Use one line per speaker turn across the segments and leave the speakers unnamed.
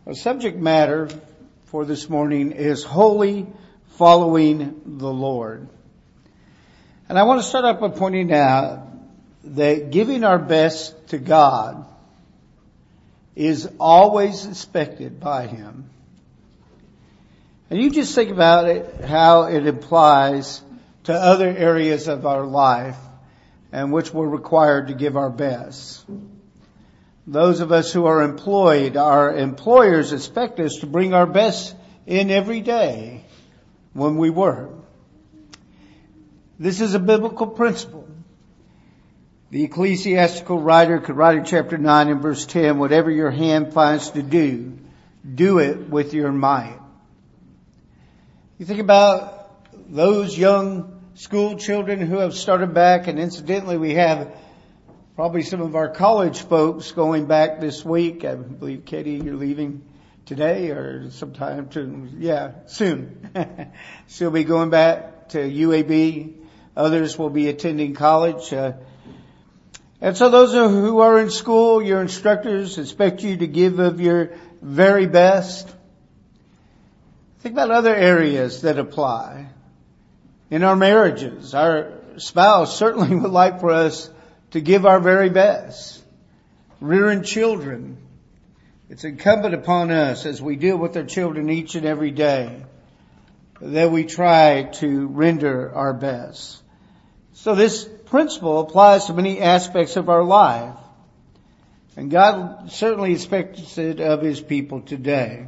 Our subject matter for this morning is wholly following the Lord. And I want to start off by pointing out that giving our best to God is always expected by Him. And you just think about it, how it applies to other areas of our life in which we're required to give our best. Those of us who are employed, our employers expect us to bring our best in every day when we work. This is a biblical principle. The ecclesiastical writer could write in chapter 9 and verse 10, whatever your hand finds to do, do it with your might. You think about those young school children who have started back, and incidentally we have probably some of our college folks going back this week. I believe, Katie, you're leaving today or sometime soon. She'll be going back to UAB. Others will be attending college. And so those who are in school, your instructors expect you to give of your very best. Think about other areas that apply. In our marriages, our spouse certainly would like for us to give our very best. Rearing children, it's incumbent upon us as we deal with our children each and every day that we try to render our best. So this principle applies to many aspects of our life. And God certainly expects it of His people today.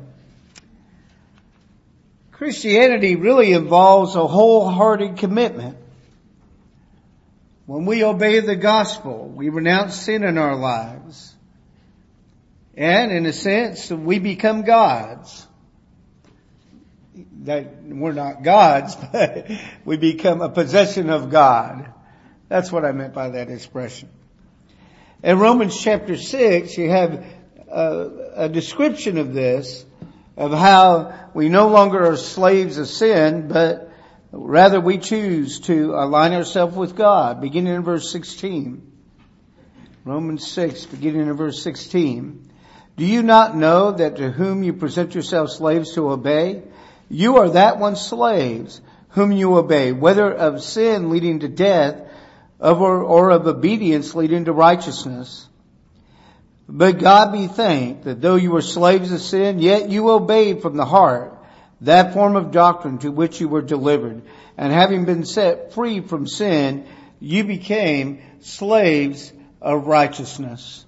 Christianity really involves a wholehearted commitment. When we obey the gospel, we renounce sin in our lives. And in a sense, we become gods. That we're not gods, but we become a possession of God. That's what I meant by that expression. In Romans chapter 6, you have a description of this, of how we no longer are slaves of sin, but rather we choose to align ourselves with God, beginning in verse 16. Romans 6, beginning in verse 16. Do you not know that to whom you present yourselves slaves to obey, you are that one's slaves, whom you obey, whether of sin leading to death, or of obedience leading to righteousness. But God be thanked that though you were slaves of sin, yet you obeyed from the heart that form of doctrine to which you were delivered. And having been set free from sin, you became slaves of righteousness.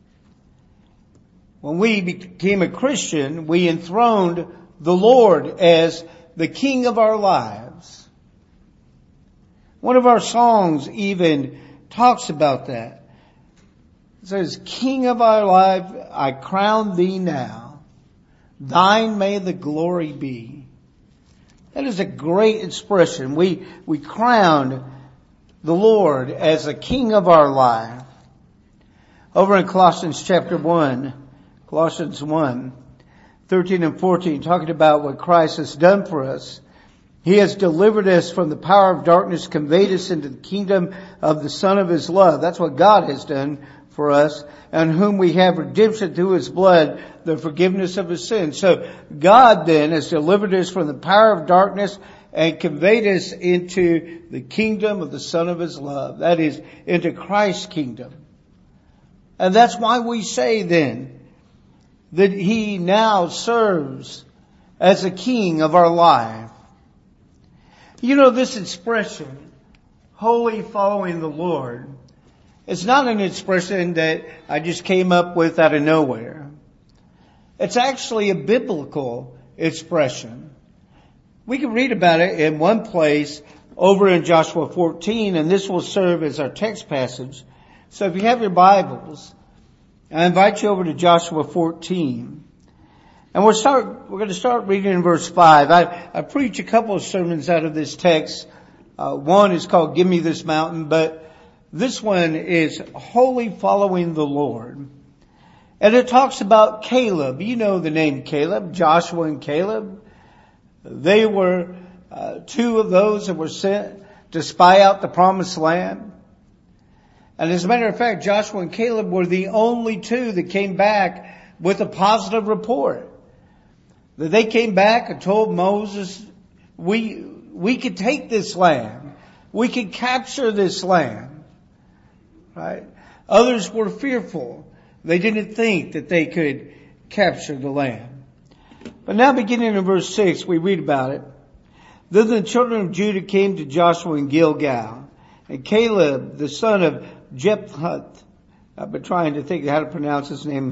When we became a Christian, we enthroned the Lord as the King of our lives. One of our songs even talks about that. It says, King of our life, I crown thee now. Thine may the glory be. That is a great expression. We crowned the Lord as the King of our life. Over in Colossians chapter 1, Colossians 1, 13 and 14, talking about what Christ has done for us. He has delivered us from the power of darkness, conveyed us into the kingdom of the Son of His love. That's what God has done for us, and whom we have redemption through His blood, the forgiveness of His sins. So God then has delivered us from the power of darkness and conveyed us into the kingdom of the Son of His love. That is, into Christ's kingdom. And that's why we say then that He now serves as the King of our life. You know, this expression, wholly following the Lord, it's not an expression that I just came up with out of nowhere. It's actually a biblical expression. We can read about it in one place over in Joshua 14, and this will serve as our text passage. So if you have your Bibles, I invite you over to Joshua 14. And we're going to start reading in verse 5. I preach a couple of sermons out of this text. One is called Give Me This Mountain, but this one is wholly following the Lord. And it talks about Caleb. You know the name Caleb, Joshua and Caleb. They were two of those that were sent to spy out the promised land. And as a matter of fact, Joshua and Caleb were the only two that came back with a positive report. that they came back and told Moses, we could take this land. We could capture this land. Right? Others were fearful. They didn't think that they could capture the land. But now beginning in verse 6, we read about it. Then the children of Judah came to Joshua in Gilgal, and Caleb, the son of Jephthah, I've been trying to think how to pronounce his name,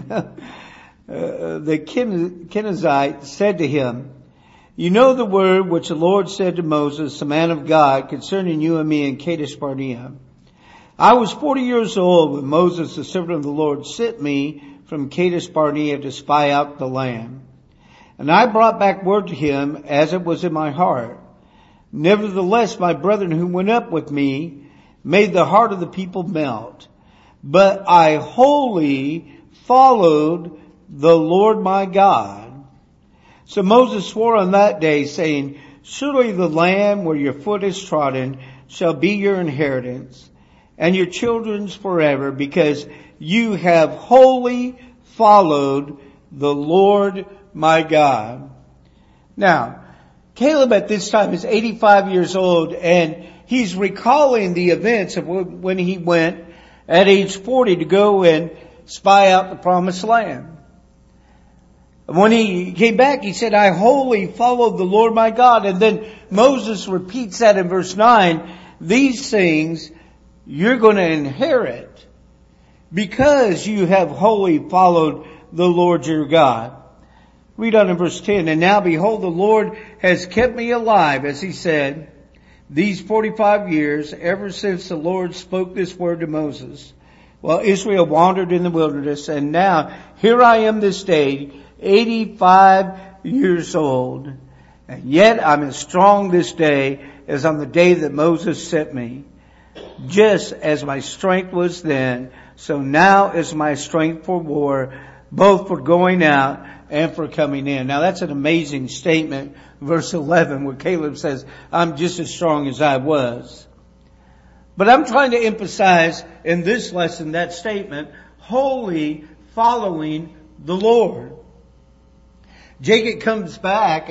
the Kenizzite, said to him, you know the word which the Lord said to Moses, the man of God, concerning you and me in Kadesh Barnea. I was 40 years old when Moses, the servant of the Lord, sent me from Kadesh Barnea to spy out the land. And I brought back word to him as it was in my heart. Nevertheless, my brethren who went up with me made the heart of the people melt. But I wholly followed the Lord my God. So Moses swore on that day, saying, surely the land where your foot is trodden shall be your inheritance, and your children's forever, because you have wholly followed the Lord my God. Now, Caleb at this time is 85 years old, and he's recalling the events of when he went at age 40 to go and spy out the promised land. When he came back, he said, I wholly followed the Lord my God. And then Moses repeats that in verse 9. These things you're going to inherit because you have wholly followed the Lord your God. Read on in verse 10. And now behold, the Lord has kept me alive, as he said, these 45 years, ever since the Lord spoke this word to Moses, while Israel wandered in the wilderness. And now here I am this day, 85 years old, and yet I'm as strong this day as on the day that Moses sent me. Just as my strength was then, so now is my strength for war, both for going out and for coming in. Now that's an amazing statement, verse 11, where Caleb says, I'm just as strong as I was. But I'm trying to emphasize in this lesson that statement, wholly following the Lord. Caleb comes back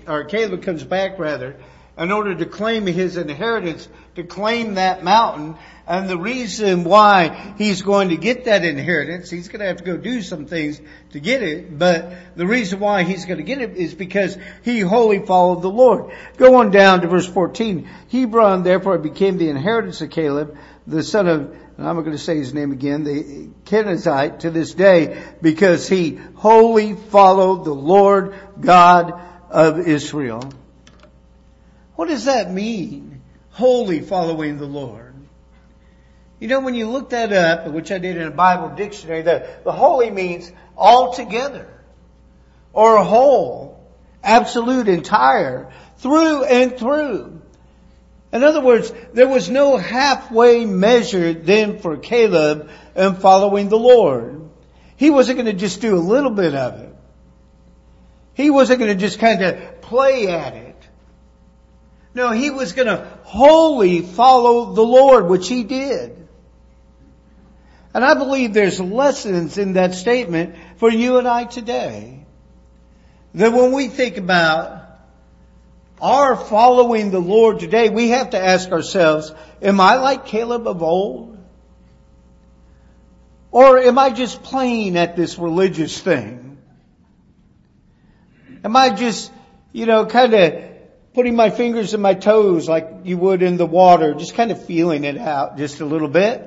in order to claim his inheritance, to claim that mountain. And the reason why he's going to get that inheritance, he's going to have to go do some things to get it. But the reason why he's going to get it is because he wholly followed the Lord. Go on down to verse 14. Hebron therefore became the inheritance of Caleb, the son of, and I'm not going to say his name again, the Kenizzite, to this day, because he wholly followed the Lord God of Israel. What does that mean? Wholly following the Lord. You know, when you look that up, which I did in a Bible dictionary, the holy means altogether, or whole, absolute, entire, through and through. In other words, there was no halfway measure then for Caleb in following the Lord. He wasn't going to just do a little bit of it. He wasn't going to just kind of play at it. No, he was going to wholly follow the Lord, which he did. And I believe there's lessons in that statement for you and I today. That when we think about our following the Lord today, we have to ask ourselves, am I like Caleb of old? Or am I just playing at this religious thing? Am I just, kind of putting my fingers in my toes like you would in the water, just kind of feeling it out just a little bit?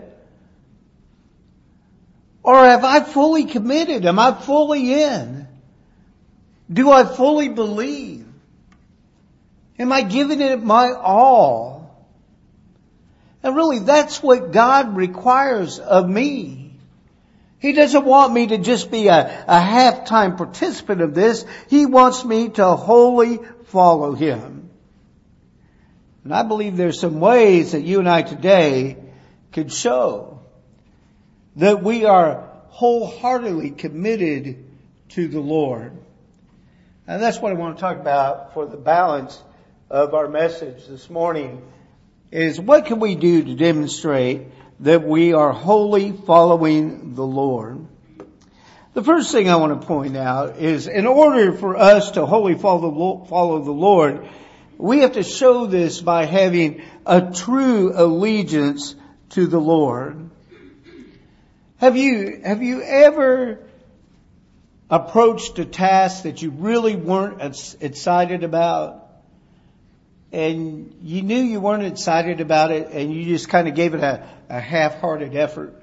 Or have I fully committed? Am I fully in? Do I fully believe? Am I giving it my all? And really, that's what God requires of me. He doesn't want me to just be a half-time participant of this. He wants me to wholly follow Him. And I believe there's some ways that you and I today could show that we are wholeheartedly committed to the Lord. And that's what I want to talk about for the balance of our message this morning, is what can we do to demonstrate that we are wholly following the Lord? The first thing I want to point out is in order for us to wholly follow the Lord, we have to show this by having a true allegiance to the Lord. Have you ever approached a task that you really weren't excited about? And you knew you weren't excited about it and you just kind of gave it a half-hearted effort?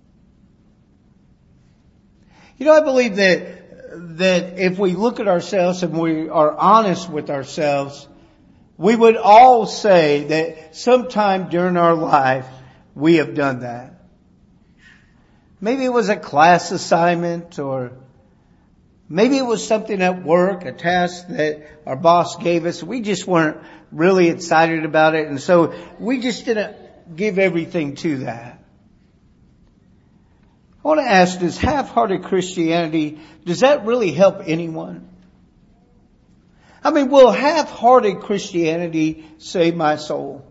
You know, I believe that if we look at ourselves and we are honest with ourselves, we would all say that sometime during our life we have done that. Maybe it was a class assignment, or maybe it was something at work, a task that our boss gave us. We just weren't really excited about it, and so we just didn't give everything to that. I want to ask, does half-hearted Christianity, does that really help anyone? I mean, will half-hearted Christianity save my soul?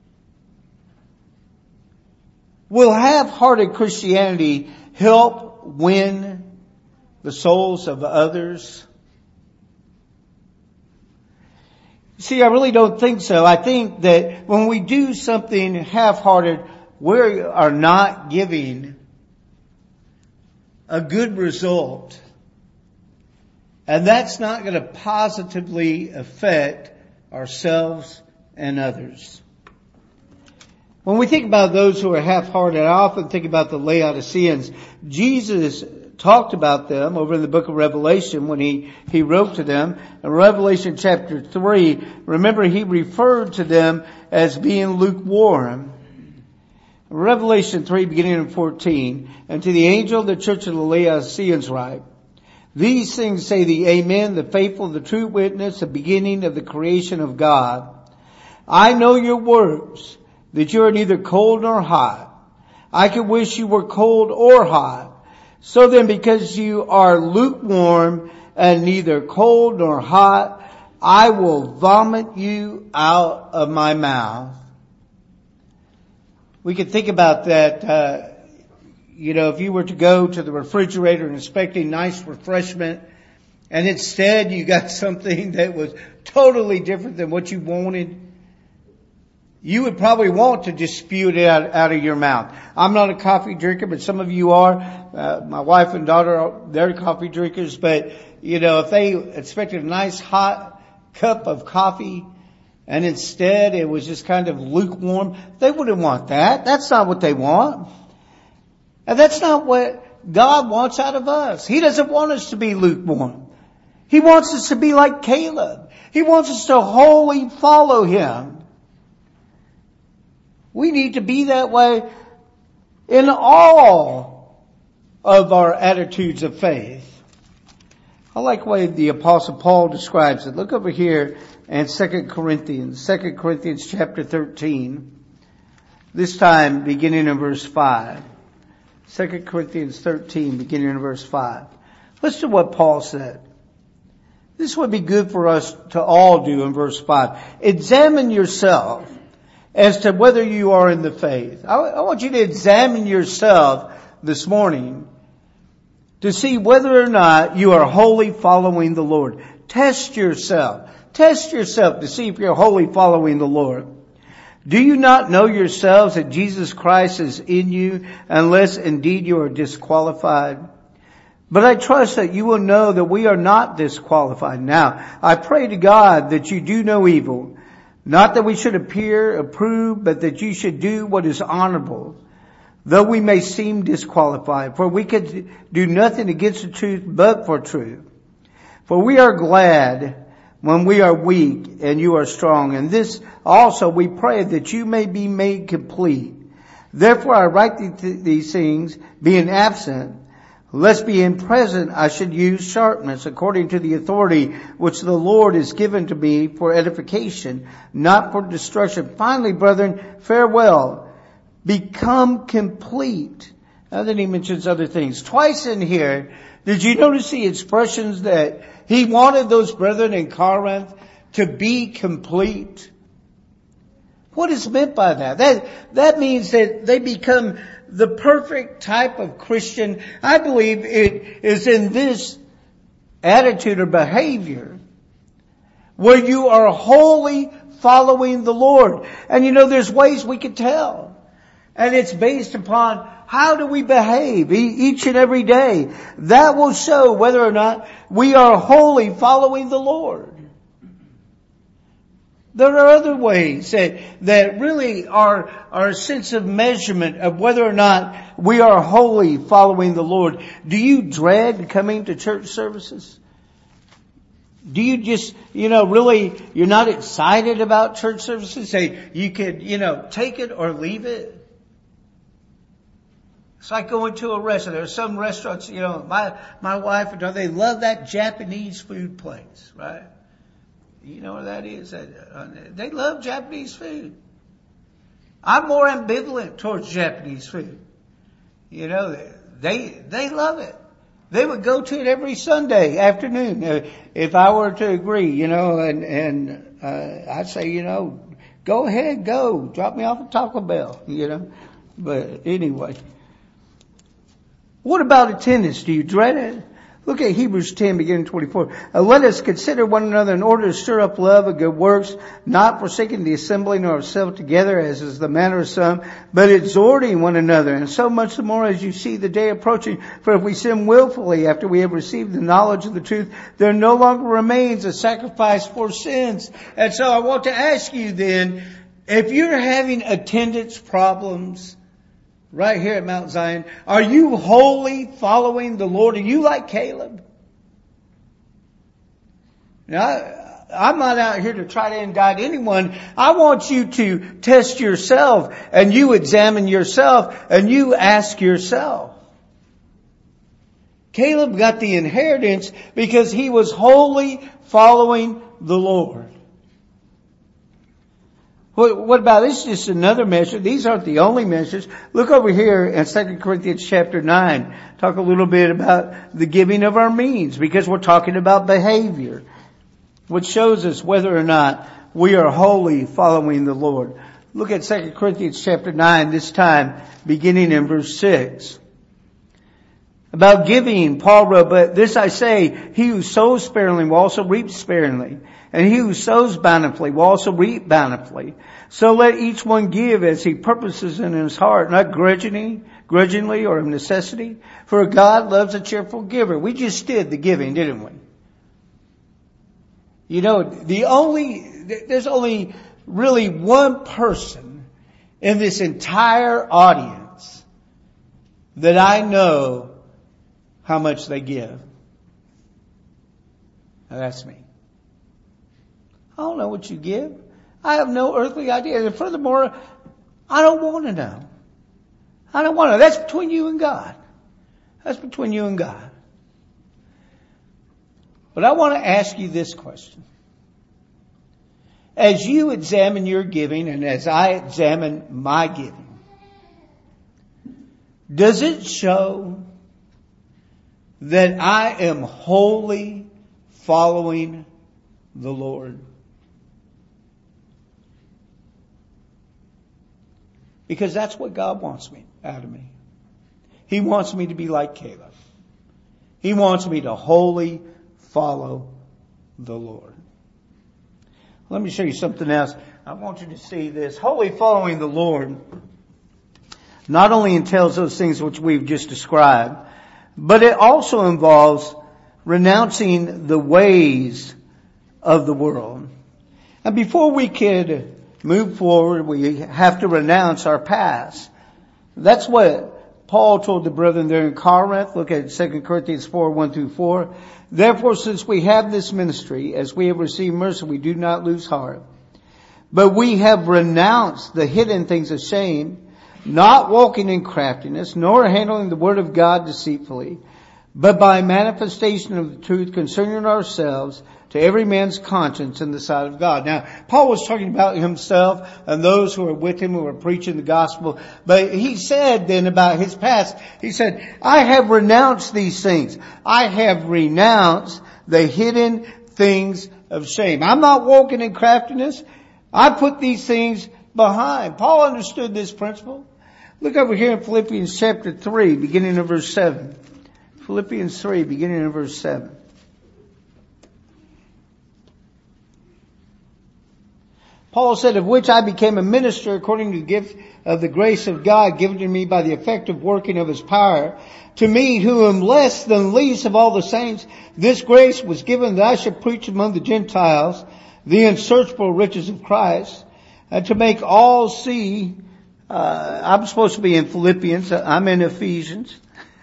Will half-hearted Christianity help win the souls of others? See, I really don't think so. I think that when we do something half-hearted, we are not giving a good result. And that's not going to positively affect ourselves and others. When we think about those who are half-hearted, I often think about the Laodiceans. Jesus talked about them over in the book of Revelation when he wrote to them. In Revelation chapter 3, remember he referred to them as being lukewarm. Revelation 3 beginning in 14, and to the angel of the church of the Laodiceans write, these things say the Amen, the faithful, the true witness, the beginning of the creation of God. I know your works, that you are neither cold nor hot. I could wish you were cold or hot. So then, because you are lukewarm and neither cold nor hot, I will vomit you out of my mouth. We could think about that, if you were to go to the refrigerator and expecting nice refreshment, and instead you got something that was totally different than what you wanted, you would probably want to just spew it out of your mouth. I'm not a coffee drinker, but some of you are. My wife and daughter, they're coffee drinkers. But, if they expected a nice hot cup of coffee and instead it was just kind of lukewarm, they wouldn't want that. That's not what they want. And that's not what God wants out of us. He doesn't want us to be lukewarm. He wants us to be like Caleb. He wants us to wholly follow Him. We need to be that way in all of our attitudes of faith. I like the way the Apostle Paul describes it. Look over here in 2 Corinthians chapter 13. This time beginning in verse 5. 2 Corinthians 13 beginning in verse 5. Listen to what Paul said. This would be good for us to all do in verse 5. Examine yourself as to whether you are in the faith. I want you to examine yourself this morning to see whether or not you are wholly following the Lord. Test yourself. Test yourself to see if you're wholly following the Lord. Do you not know yourselves that Jesus Christ is in you, unless indeed you are disqualified? But I trust that you will know that we are not disqualified. Now, I pray to God that you do no evil. Not that we should appear approved, but that you should do what is honorable, though we may seem disqualified. For we could do nothing against the truth but for truth. For we are glad when we are weak and you are strong. And this also we pray that you may be made complete. Therefore I write these things, being absent, lest being present I should use sharpness according to the authority which the Lord has given to me for edification, not for destruction. Finally, brethren, farewell. Become complete. And then he mentions other things. Twice in here, did you notice the expressions that he wanted those brethren in Corinth to be complete? What is meant by that? That means that they become the perfect type of Christian. I believe it is in this attitude or behavior where you are wholly following the Lord. And there's ways we can tell. And it's based upon how do we behave each and every day. That will show whether or not we are wholly following the Lord. There are other ways that really are a sense of measurement of whether or not we are wholly following the Lord. Do you dread coming to church services? Do you just, really, you're not excited about church services? Say, you could, take it or leave it. It's like going to a restaurant. There are some restaurants, my wife and they love that Japanese food place, right? You know where that is? They love Japanese food. I'm more ambivalent towards Japanese food. They love it. They would go to it every Sunday afternoon if I were to agree, and I'd say, go ahead, go. Drop me off at Taco Bell, But anyway. What about attendance? Do you dread it? Look at Hebrews 10, beginning 24. Let us consider one another in order to stir up love of good works, not forsaking the assembling of ourselves together, as is the manner of some, but exhorting one another, and so much the more as you see the day approaching. For if we sin willfully after we have received the knowledge of the truth, there no longer remains a sacrifice for sins. And so I want to ask you then, if you're having attendance problems, right here at Mount Zion, are you wholly following the Lord? Are you like Caleb? Now, I'm not out here to try to indict anyone. I want you to test yourself and you examine yourself and you ask yourself. Caleb got the inheritance because he was wholly following the Lord. What about this? Just another measure. These aren't the only measures. Look over here in 2 Corinthians chapter 9. Talk a little bit about the giving of our means, because we're talking about behavior, which shows us whether or not we are wholly following the Lord. Look at 2 Corinthians chapter 9, this time beginning in verse 6. About giving, Paul wrote, "But this I say, he who sows sparingly will also reap sparingly. And he who sows bountifully will also reap bountifully. So let each one give as he purposes in his heart, not grudgingly or of necessity. For God loves a cheerful giver." We just did the giving, didn't we? There's only really one person in this entire audience that I know how much they give. Now that's me. I don't know what you give. I have no earthly idea. And furthermore, I don't want to know. I don't want to know. That's between you and God. That's between you and God. But I want to ask you this question. As you examine your giving and as I examine my giving, does it show that I am wholly following the Lord? Because that's what God wants out of me. He wants me to be like Caleb. He wants me to wholly follow the Lord. Let me show you something else. I want you to see this. Wholly following the Lord not only entails those things which we've just described, but it also involves renouncing the ways of the world. And before we could move forward, we have to renounce our past. That's what Paul told the brethren there in Corinth. Look at 2 Corinthians 4, 1 through 4. "Therefore, since we have this ministry, as we have received mercy, we do not lose heart. But we have renounced the hidden things of shame, not walking in craftiness, nor handling the word of God deceitfully, but by manifestation of the truth concerning ourselves, to every man's conscience in the sight of God." Now, Paul was talking about himself and those who were with him who were preaching the gospel. But he said then about his past, he said, "I have renounced these things. I have renounced the hidden things of shame." I'm not walking in craftiness. I put these things behind. Paul understood this principle. Look over here in Philippians chapter 3, beginning in verse 7. Philippians 3, beginning in verse 7. Paul said, of which I became a minister according to the gift of the grace of God given to me by the effective working of His power. To me, who am less than least of all the saints, this grace was given that I should preach among the Gentiles the unsearchable riches of Christ, and to make all see. I'm supposed to be in Philippians. I'm in Ephesians.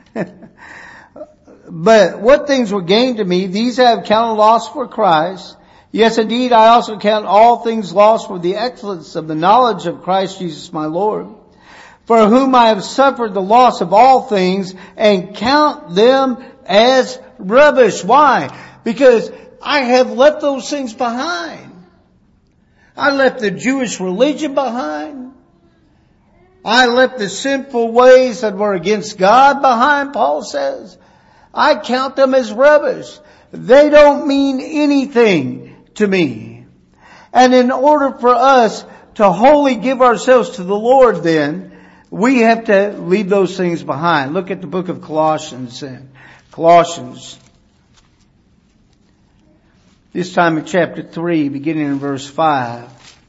But what things were gained to me, these I have counted loss for Christ. Yes, indeed, I also count all things lost for the excellence of the knowledge of Christ Jesus my Lord, for whom I have suffered the loss of all things and count them as rubbish. Why? Because I have left those things behind. I left the Jewish religion behind. I left the sinful ways that were against God behind, Paul says. I count them as rubbish. They don't mean anything to me. And in order for us to wholly give ourselves to the Lord, then, we have to leave those things behind. Look at the book of Colossians then. Colossians. This time in chapter 3, beginning in verse 5.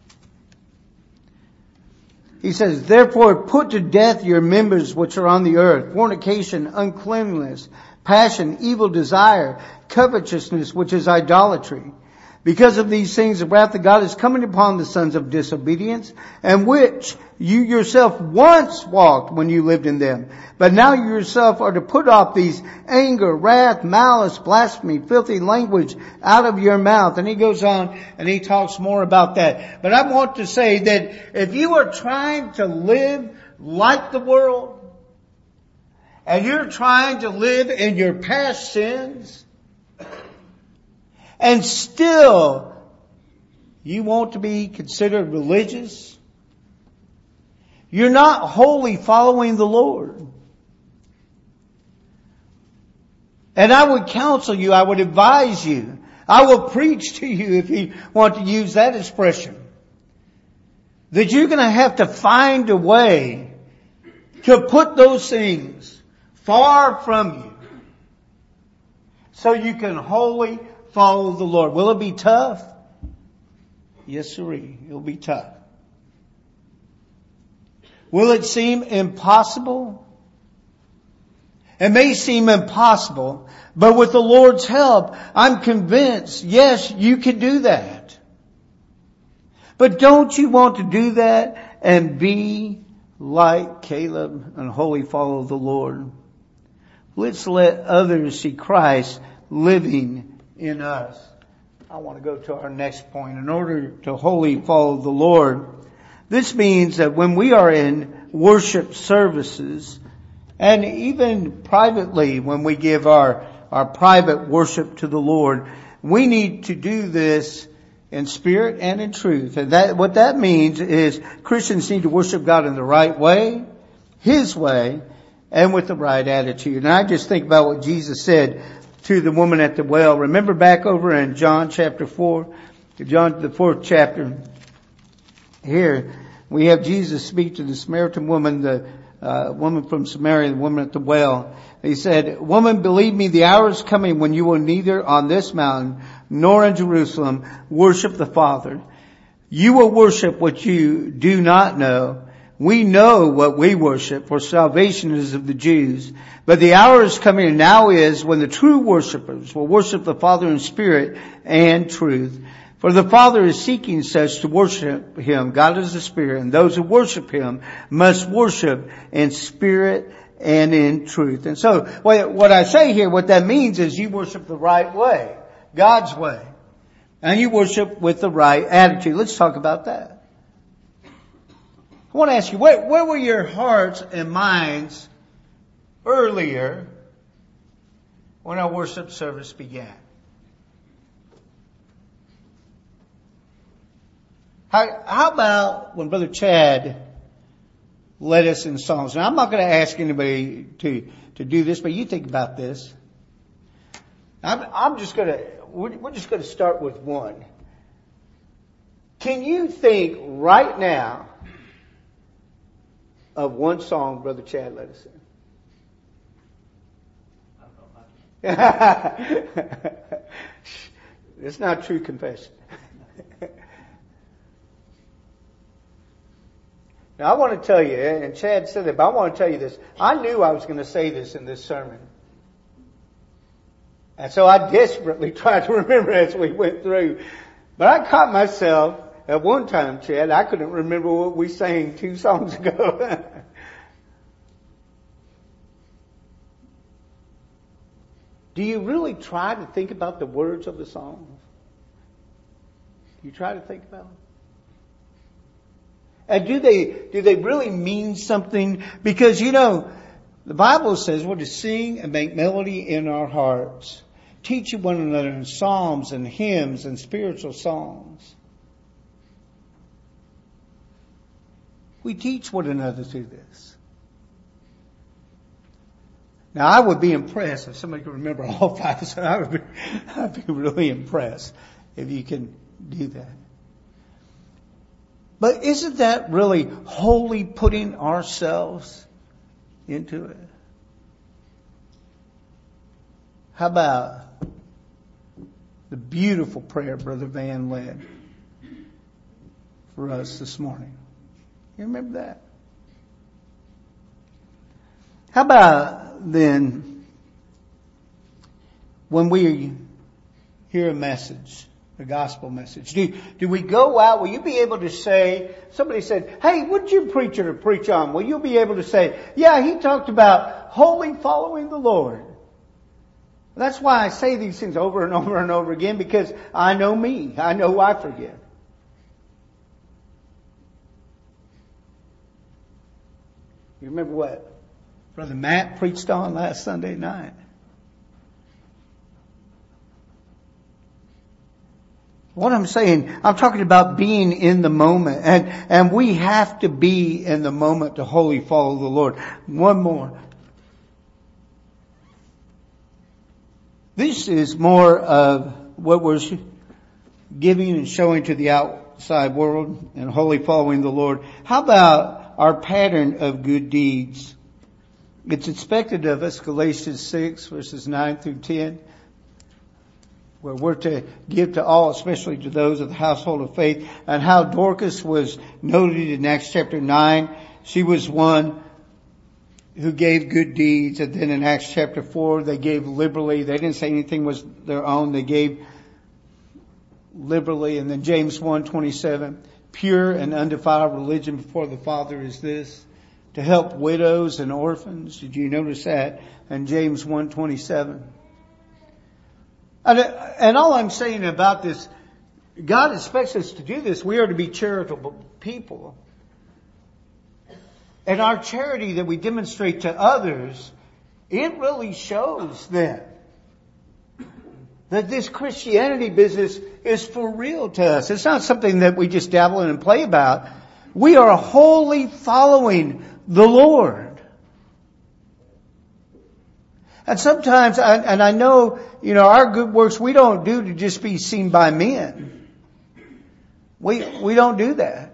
He says, therefore put to death your members which are on the earth, fornication, uncleanness, passion, evil desire, covetousness, which is idolatry. Because of these things, the wrath of God is coming upon the sons of disobedience, and which you yourself once walked when you lived in them. But now you yourself are to put off these anger, wrath, malice, blasphemy, filthy language out of your mouth. And he goes on and he talks more about that. But I want to say that if you are trying to live like the world, and you're trying to live in your past sins, and still you want to be considered religious, you're not wholly following the Lord. And I would counsel you, I would advise you, I will preach to you, if you want to use that expression, that you're going to have to find a way to put those things far from you so you can wholly follow the Lord. Will it be tough? Yes, sirree. It'll be tough. Will it seem impossible? It may seem impossible, but with the Lord's help, I'm convinced, yes, you can do that. But don't you want to do that and be like Caleb and wholly follow the Lord? Let's let others see Christ living in us. I want to go to our next point. In order to wholly follow the Lord, this means that when we are in worship services, and even privately when we give our private worship to the Lord, we need to do this in spirit and in truth. And what that means is Christians need to worship God in the right way, His way, and with the right attitude. And I just think about what Jesus said to the woman at the well. Remember back over in John chapter 4, John the 4th chapter. Here we have Jesus speak to the Samaritan woman, the woman from Samaria, the woman at the well. He said, woman, believe me, the hour is coming when you will neither on this mountain nor in Jerusalem worship the Father. You will worship what you do not know. We know what we worship, for salvation is of the Jews. But the hour is coming, and now is, when the true worshipers will worship the Father in spirit and truth. For the Father is seeking such to worship Him. God is a spirit, and those who worship Him must worship in spirit and in truth. And so, what I say here, what that means is you worship the right way, God's way. And you worship with the right attitude. Let's talk about that. I want to ask you, where were your hearts and minds earlier when our worship service began? How about when Brother Chad led us in songs? Now, I'm not going to ask anybody to do this, but you think about this. We're just going to start with one. Can you think right now of one song Brother Chad led us in? It's not true confession. Now I want to tell you, and Chad said it, but I want to tell you this. I knew I was going to say this in this sermon. And so I desperately tried to remember as we went through. But I caught myself at one time, Chad, I couldn't remember what we sang 2 songs ago. Do you really try to think about the words of the songs? Do you try to think about them? And do they really mean something? Because, the Bible says we're to sing and make melody in our hearts. Teaching one another in psalms and hymns and spiritual songs. We teach one another through this. Now, I would be impressed if somebody could remember all 5. So I'd be really impressed if you can do that. But isn't that really wholly putting ourselves into it? How about the beautiful prayer Brother Van led for us this morning? You remember that? How about then when we hear a message, a gospel message, do we go out? Will you be able to say, somebody said, hey, what'd your preacher preach on? Will you be able to say, yeah, he talked about wholly following the Lord? That's why I say these things over and over and over again, because I know me. I know I forget. You remember what Brother Matt preached on last Sunday night? What I'm saying, I'm talking about being in the moment. And we have to be in the moment to wholly follow the Lord. One more. This is more of what we're giving and showing to the outside world and wholly following the Lord. How about our pattern of good deeds? It's expected of us, Galatians 6 verses 9 through 10, where we're to give to all, especially to those of the household of faith, and how Dorcas was noted in Acts chapter 9. She was one who gave good deeds, and then in Acts chapter 4, they gave liberally. They didn't say anything was their own. They gave liberally. And then James 1:27, pure and undefiled religion before the Father is this, to help widows and orphans. Did you notice that? And James 1:27. And all I'm saying about this, God expects us to do this. We are to be charitable people. And our charity that we demonstrate to others, it really shows them that this Christianity business is for real to us. It's not something that we just dabble in and play about. We are wholly following the Lord. And sometimes, and I know, our good works we don't do to just be seen by men. We don't do that.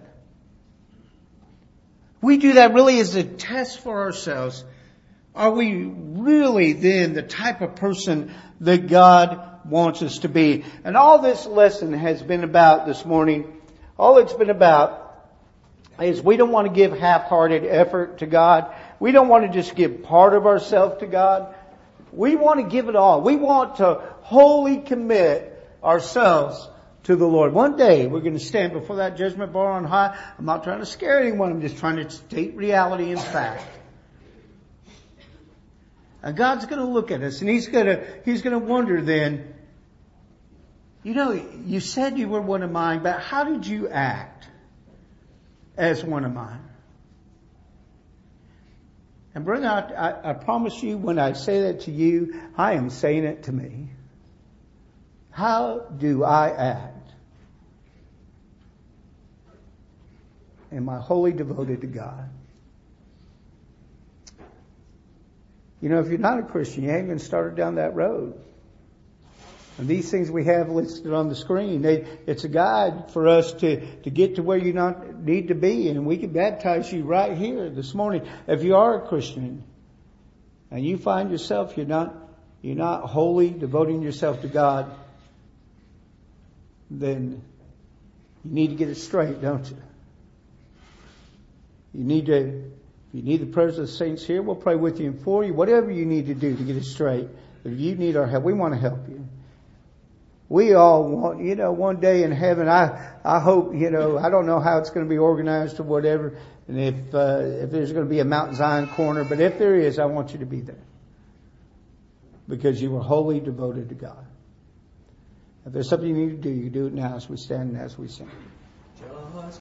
We do that really as a test for ourselves. Are we really then the type of person that God wants us to be? And all this lesson has been about this morning, all it's been about is we don't want to give half-hearted effort to God. We don't want to just give part of ourselves to God. We want to give it all. We want to wholly commit ourselves to the Lord. One day we're going to stand before that judgment bar on high. I'm not trying to scare anyone. I'm just trying to state reality and fact. And God's going to look at us and He's going to wonder then, you said you were one of mine, but how did you act as one of mine? And brother, I promise you, when I say that to you, I am saying it to me. How do I act? Am I wholly devoted to God? If you're not a Christian, you haven't even started down that road. And these things we have listed on the screen, it's a guide for us to get to where you need to be. And we can baptize you right here this morning. If you are a Christian and you find yourself, you're not wholly devoting yourself to God, then you need to get it straight, don't you? You need the prayers of the saints here, we'll pray with you and for you. Whatever you need to do to get it straight. If you need our help, we want to help you. We all want, one day in heaven, I hope, I don't know how it's going to be organized or whatever, and if there's going to be a Mount Zion corner, but if there is, I want you to be there. Because you were wholly devoted to God. If there's something you need to do, you do it now as we stand and as we sing.